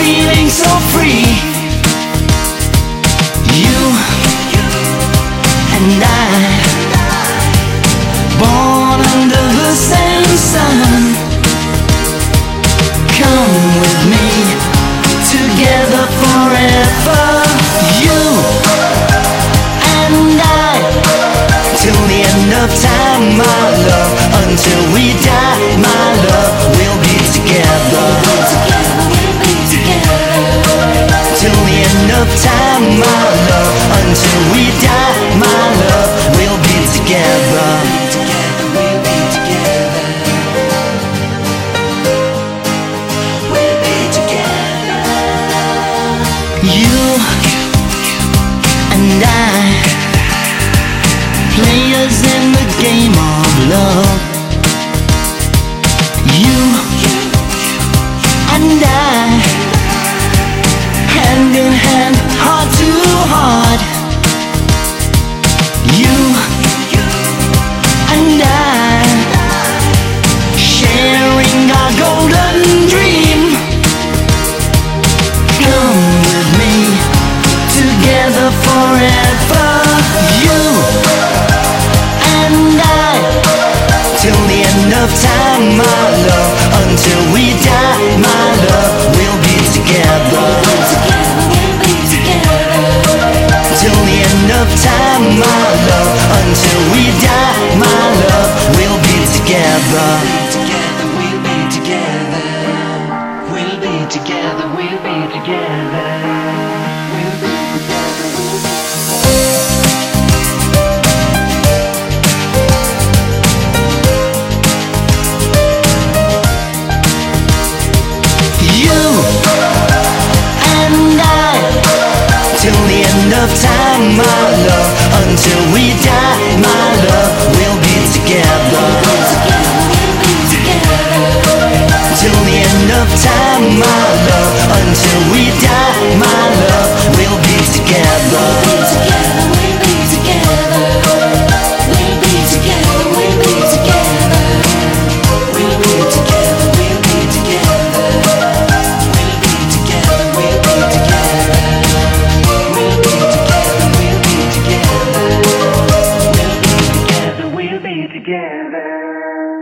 feeling so free. You and I, born under the same sun. Come with me, together forever. You and I, till the end of time, my love. Until we die, my love, we'll be together. Till the end of time, my love. Until we die, my love, we'll be together. You and I, players in the game of love. You and I, hand in hand, heart to heart. You and I, sharing our golden dream. Come with me, together forever. You and I, till the end of time, my love. Until we die, my love, we'll be together. Till the end of time, my love. Until we die, my love, we'll be together. We'll be together. We'll be together. We'll be together. We'll be till the end of time, my love. Until we die, my love, we'll be together. Till the end of time, my love. Until we die, my love, we'll be together. We'll be together. We'll be together. We'll be together. We'll be together. We'll be together. We'll be together. We'll be together. We'll be together. We'll be together. We'll be together. We'll be together.